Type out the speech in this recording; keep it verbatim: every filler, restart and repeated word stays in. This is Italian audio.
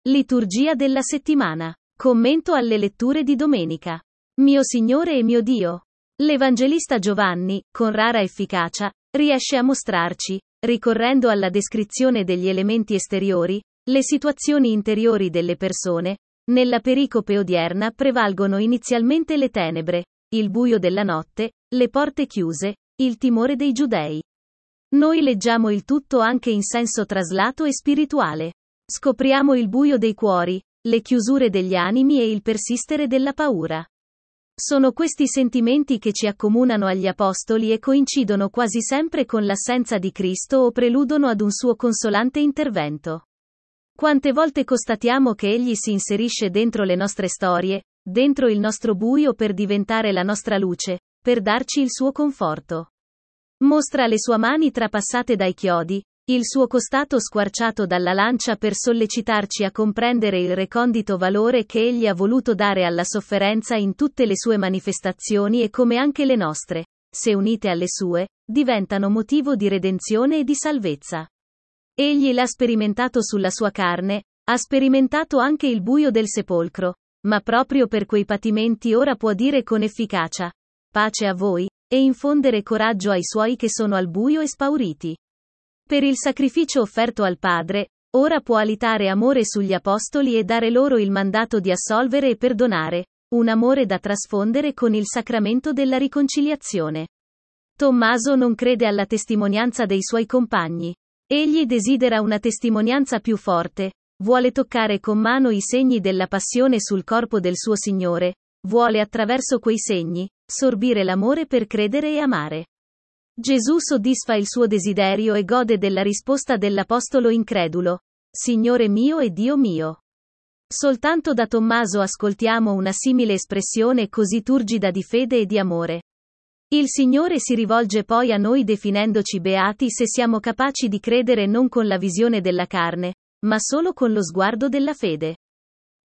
Liturgia della settimana. Commento alle letture di domenica. Mio Signore e mio Dio. L'Evangelista Giovanni, con rara efficacia, riesce a mostrarci, ricorrendo alla descrizione degli elementi esteriori, le situazioni interiori delle persone. Nella pericope odierna prevalgono inizialmente le tenebre, il buio della notte, le porte chiuse, il timore dei giudei. Noi leggiamo il tutto anche in senso traslato e spirituale. Scopriamo il buio dei cuori, le chiusure degli animi e il persistere della paura. Sono questi sentimenti che ci accomunano agli apostoli e coincidono quasi sempre con l'assenza di Cristo o preludono ad un suo consolante intervento. Quante volte constatiamo che Egli si inserisce dentro le nostre storie, dentro il nostro buio per diventare la nostra luce, per darci il suo conforto. Mostra le sue mani trapassate dai chiodi, il suo costato squarciato dalla lancia per sollecitarci a comprendere il recondito valore che Egli ha voluto dare alla sofferenza in tutte le sue manifestazioni e come anche le nostre, se unite alle sue, diventano motivo di redenzione e di salvezza. Egli l'ha sperimentato sulla sua carne, ha sperimentato anche il buio del sepolcro, ma proprio per quei patimenti ora può dire con efficacia: pace a voi, e infondere coraggio ai suoi che sono al buio e spauriti. Per il sacrificio offerto al Padre, ora può alitare amore sugli apostoli e dare loro il mandato di assolvere e perdonare, un amore da trasfondere con il sacramento della riconciliazione. Tommaso non crede alla testimonianza dei suoi compagni. Egli desidera una testimonianza più forte, vuole toccare con mano i segni della passione sul corpo del suo Signore, vuole attraverso quei segni, sorbire l'amore per credere e amare. Gesù soddisfa il suo desiderio e gode della risposta dell'apostolo incredulo: Signore mio e Dio mio. Soltanto da Tommaso ascoltiamo una simile espressione così turgida di fede e di amore. Il Signore si rivolge poi a noi definendoci beati se siamo capaci di credere non con la visione della carne, ma solo con lo sguardo della fede.